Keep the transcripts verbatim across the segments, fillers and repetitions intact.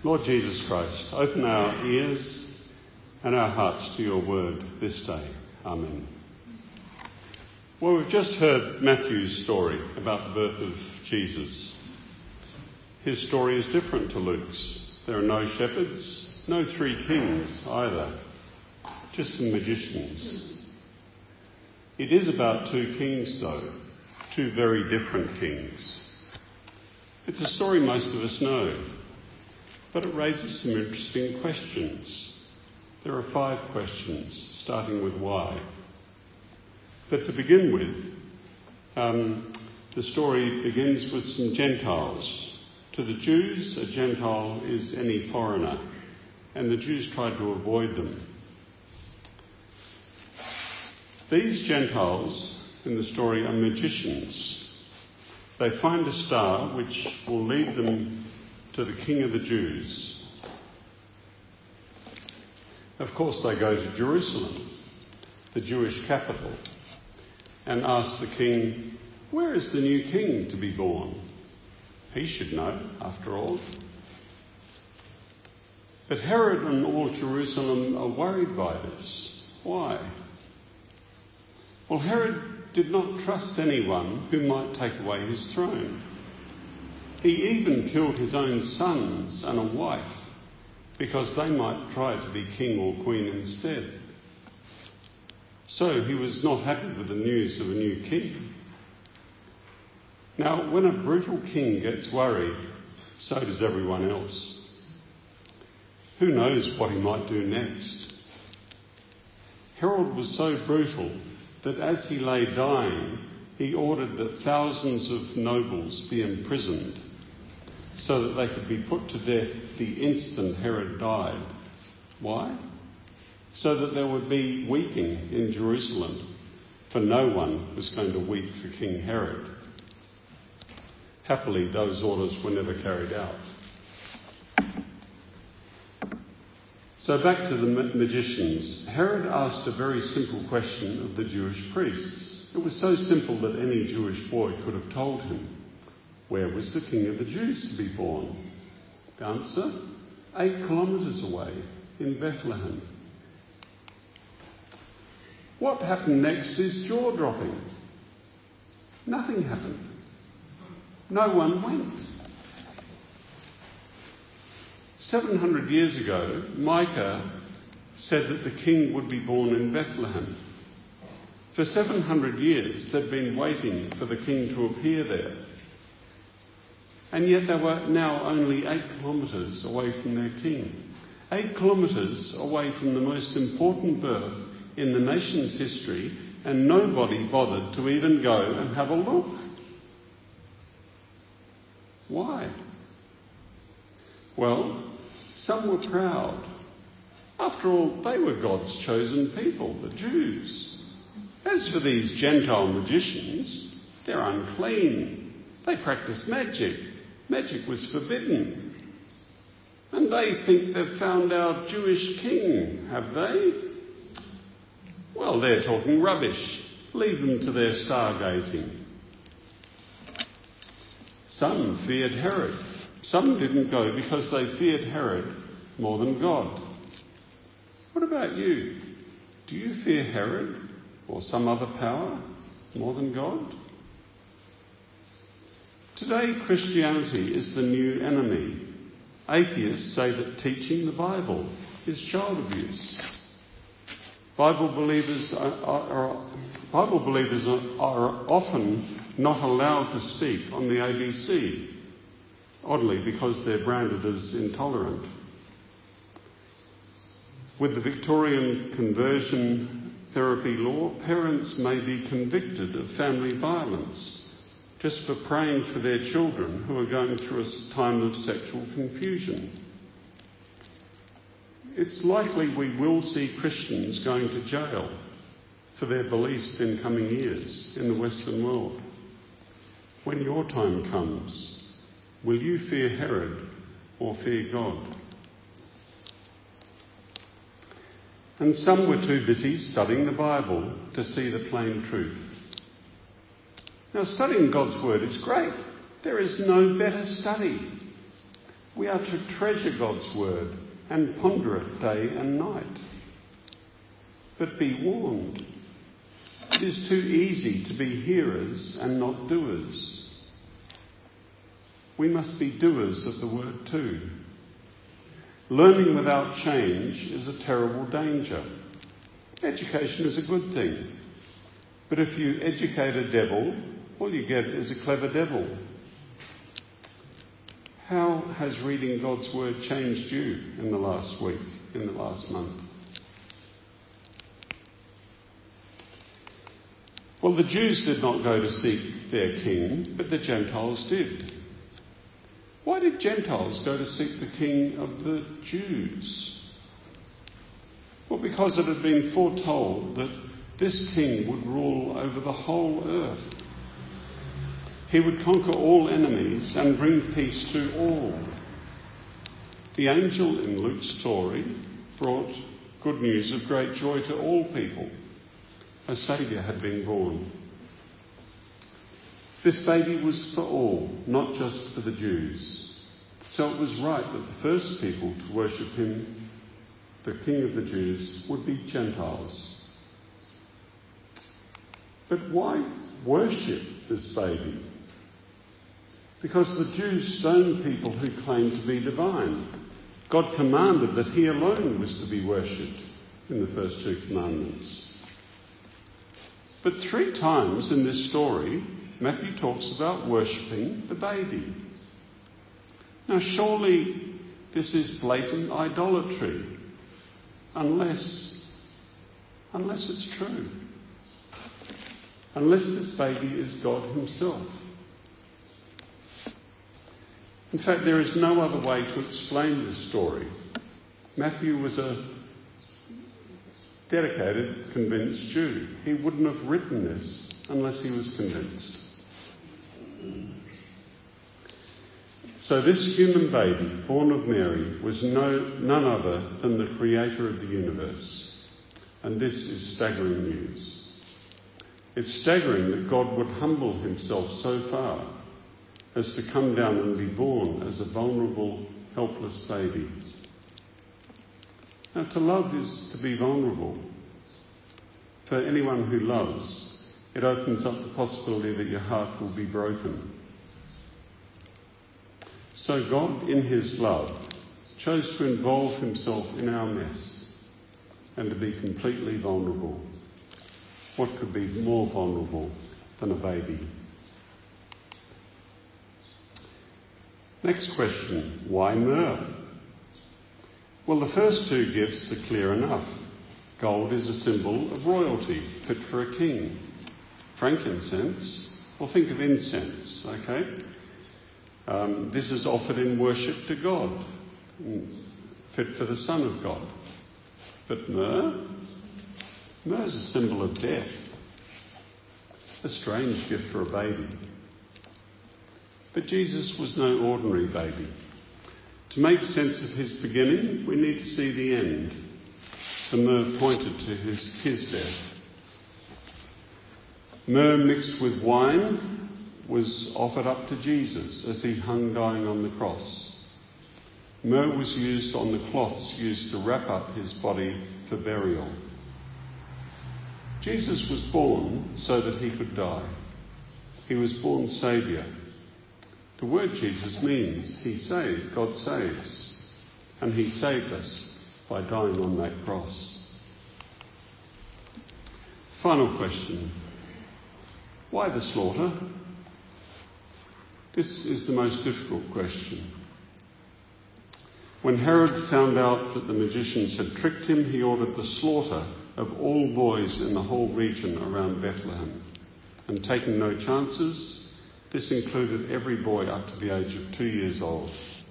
Lord Jesus Christ, open our ears and our hearts to your word this day. Amen. Well, we've just heard Matthew's story about the birth of Jesus. His story is different to Luke's. There are no shepherds, no three kings either, just some magicians. It is about two kings, though, two very different kings. It's a story most of us know, but it raises some interesting questions. There are five questions, starting with why. But to begin with, um, the story begins with some Gentiles. To the Jews, a Gentile is any foreigner, and the Jews tried to avoid them. These Gentiles in the story are magicians. They find a star which will lead them to the King of the Jews. Of course, they go to Jerusalem, the Jewish capital, and ask the king, where is the new king to be born? He should know, after all. But Herod and all Jerusalem are worried by this. Why? Well, Herod did not trust anyone who might take away his throne. He even killed his own sons and a wife because they might try to be king or queen instead. So he was not happy with the news of a new king. Now, when a brutal king gets worried, so does everyone else. Who knows what he might do next? Herod was so brutal that as he lay dying, he ordered that thousands of nobles be imprisoned so that they could be put to death the instant Herod died. Why? So that there would be weeping in Jerusalem, for no one was going to weep for King Herod. Happily, those orders were never carried out. So back to the magicians. Herod asked a very simple question of the Jewish priests. It was so simple that any Jewish boy could have told him. Where was the King of the Jews to be born? The answer? Eight kilometres away in Bethlehem. What happened next is jaw-dropping. Nothing happened. No one went. seven hundred years ago, Micah said that the king would be born in Bethlehem. For seven hundred years, they'd been waiting for the king to appear there. And yet they were now only eight kilometres away from their king. Eight kilometres away from the most important birth in the nation's history, and nobody bothered to even go and have a look. Why? Well, some were proud. After all, they were God's chosen people, the Jews. As for these Gentile magicians, they're unclean. They practice magic. Magic was forbidden. And they think they've found our Jewish king, have they? Well, they're talking rubbish. Leave them to their stargazing. Some feared Herod. Some didn't go because they feared Herod more than God. What about you? Do you fear Herod or some other power more than God? Today, Christianity is the new enemy. Atheists say that teaching the Bible is child abuse. Bible believers are, are, are, Bible believers are, are often not allowed to speak on the A B C, oddly because they're branded as intolerant. With the Victorian conversion therapy law, parents may be convicted of family violence just for praying for their children who are going through a time of sexual confusion. It's likely we will see Christians going to jail for their beliefs in coming years in the Western world. When your time comes, will you fear Herod or fear God? And some were too busy studying the Bible to see the plain truth. Now, studying God's word is great. There is no better study. We are to treasure God's word and ponder it day and night. But be warned. It is too easy to be hearers and not doers. We must be doers of the word too. Learning without change is a terrible danger. Education is a good thing. But if you educate a devil, all you get is a clever devil. How has reading God's word changed you in the last week, in the last month? Well, the Jews did not go to seek their king, but the Gentiles did. Why did Gentiles go to seek the king of the Jews? Well, because it had been foretold that this king would rule over the whole earth. He would conquer all enemies and bring peace to all. The angel in Luke's story brought good news of great joy to all people. A Saviour had been born. This baby was for all, not just for the Jews. So it was right that the first people to worship him, the King of the Jews, would be Gentiles. But why worship this baby? Because the Jews stoned people who claimed to be divine. God commanded that he alone was to be worshipped in the first two commandments. But three times in this story, Matthew talks about worshipping the baby. Now surely this is blatant idolatry, unless, unless it's true. Unless this baby is God himself. In fact, there is no other way to explain this story. Matthew was a dedicated, convinced Jew. He wouldn't have written this unless he was convinced. So this human baby, born of Mary, was no, none other than the creator of the universe. And this is staggering news. It's staggering that God would humble himself so far as to come down and be born as a vulnerable, helpless baby. Now, to love is to be vulnerable. For anyone who loves, it opens up the possibility that your heart will be broken. So God, in his love, chose to involve himself in our mess and to be completely vulnerable. What could be more vulnerable than a baby? Next question, why myrrh? Well, the first two gifts are clear enough. Gold is a symbol of royalty, fit for a king. Frankincense, well, think of incense, okay? Um, this is offered in worship to God, fit for the Son of God. But myrrh? Myrrh is a symbol of death. A strange gift for a baby. But Jesus was no ordinary baby. To make sense of his beginning, we need to see the end. The myrrh pointed to his, his death. Myrrh mixed with wine was offered up to Jesus as he hung dying on the cross. Myrrh was used on the cloths used to wrap up his body for burial. Jesus was born so that he could die. He was born Saviour. The word Jesus means he saved, God saves. And he saved us by dying on that cross. Final question. Why the slaughter? This is the most difficult question. When Herod found out that the magicians had tricked him, he ordered the slaughter of all boys in the whole region around Bethlehem. And taking no chances, this included every boy up to the age of two years old.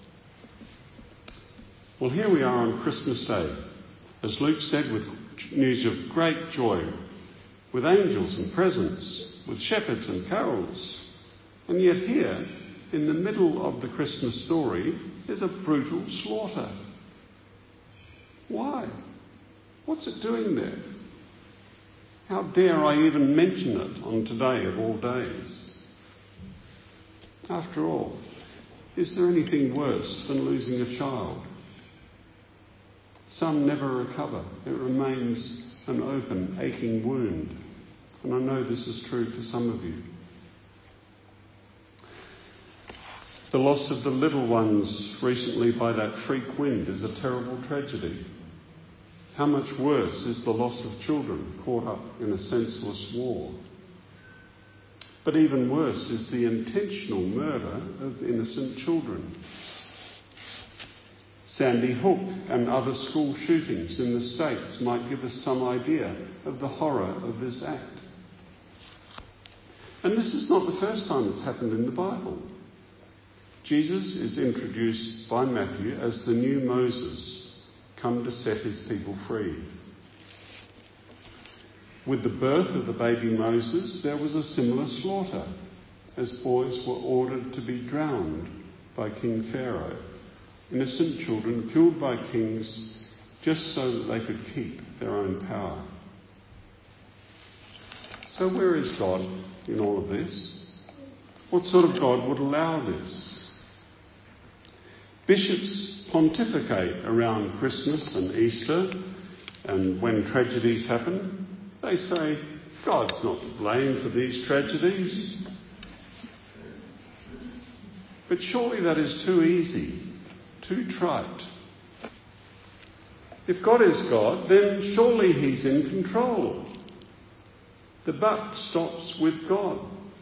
Well, here we are on Christmas Day, as Luke said, with news of great joy, with angels and presents, with shepherds and carols. And yet here, in the middle of the Christmas story, is a brutal slaughter. Why? What's it doing there? How dare I even mention it on today of all days? After all, Is there anything worse than losing a child? Some never recover. It remains an open, aching wound. And I know this is true for some of you. The loss of the little ones recently by that freak wind is a terrible tragedy. How much worse is the loss of children caught up in a senseless war? But even worse is the intentional murder of innocent children. Sandy Hook and other school shootings in the States might give us some idea of the horror of this act. And this is not the first time it's happened in the Bible. Jesus is introduced by Matthew as the new Moses, come to set his people free. With the birth of the baby Moses, there was a similar slaughter, as boys were ordered to be drowned by King Pharaoh, innocent children killed by kings just so that they could keep their own power. So where is God in all of this? What sort of God would allow this? Bishops pontificate around Christmas and Easter, and when tragedies happen, they say, God's not to blame for these tragedies. But surely that is too easy, too trite. If God is God, then surely he's in control. The buck stops with God.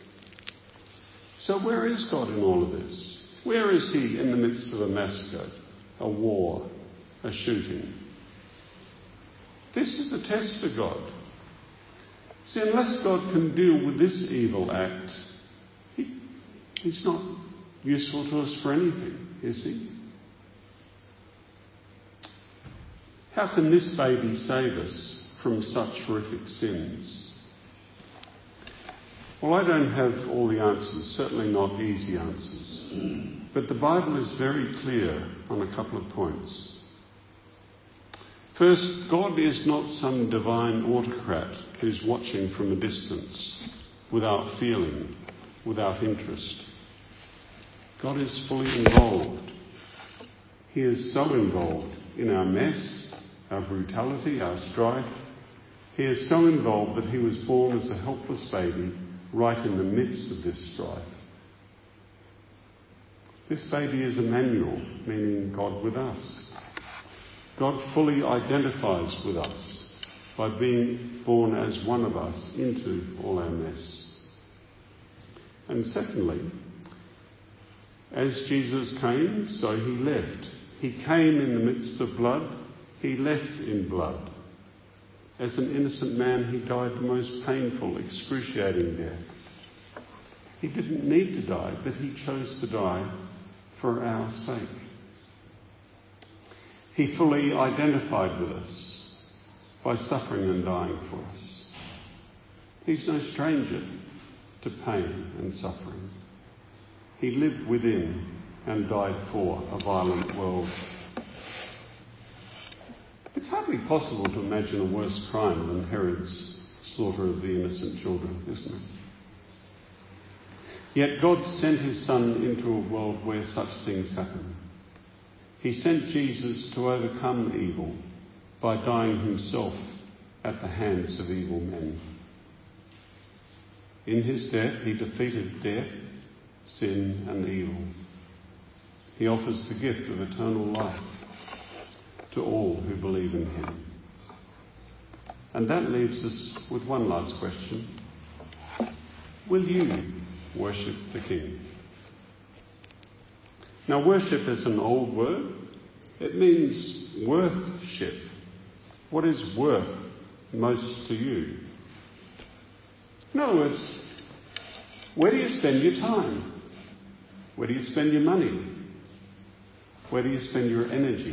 So where is God in all of this? Where is he in the midst of a massacre, a war, a shooting? This is the test for God. See, unless God can deal with this evil act, he, he's not useful to us for anything, is he? How can this baby save us from such horrific sins? Well, I don't have all the answers, certainly not easy answers. But the Bible is very clear on a couple of points. First, God is not some divine autocrat who's watching from a distance, without feeling, without interest. God is fully involved. He is so involved in our mess, our brutality, our strife. He is so involved that he was born as a helpless baby right in the midst of this strife. This baby is Emmanuel, meaning God with us. God fully identifies with us by being born as one of us into all our mess. And secondly, as Jesus came, so he left. He came in the midst of blood, he left in blood. As an innocent man, he died the most painful, excruciating death. He didn't need to die, but he chose to die for our sake. He fully identified with us by suffering and dying for us. He's no stranger to pain and suffering. He lived within and died for a violent world. It's hardly possible to imagine a worse crime than Herod's slaughter of the innocent children, isn't it? Yet God sent his Son into a world where such things happen. He sent Jesus to overcome evil by dying himself at the hands of evil men. In his death, he defeated death, sin, and evil. He offers the gift of eternal life to all who believe in him. And that leaves us with one last question. Will you worship the King? Now, worship is an old word. It means worthship. What is worth most to you? In other words, where do you spend your time? Where do you spend your money? Where do you spend your energy?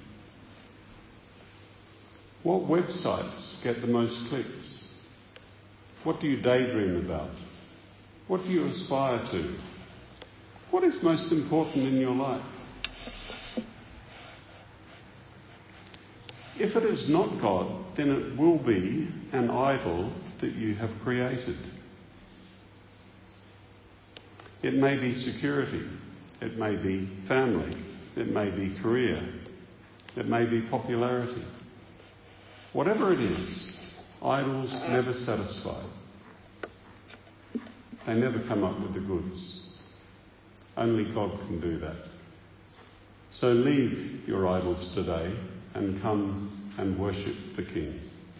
What websites get the most clicks? What do you daydream about? What do you aspire to? What is most important in your life? If it is not God, then it will be an idol that you have created. It may be security, It may be family. It may be career. It may be popularity. Whatever it is, idols never satisfy. They never come up with the goods. Only God can do that. So leave your idols today and come and worship the King.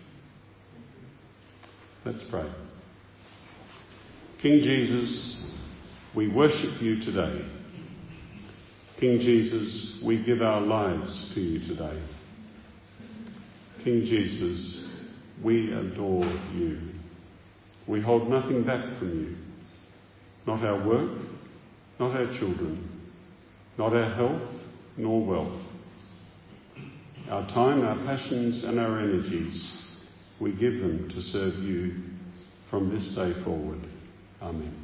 Let's pray. King Jesus, we worship you today. King Jesus, we give our lives to you today. King Jesus, we adore you. We hold nothing back from you. Not our work, not our children, not our health, nor wealth. Our time, our passions and our energies, we give them to serve you from this day forward. Amen.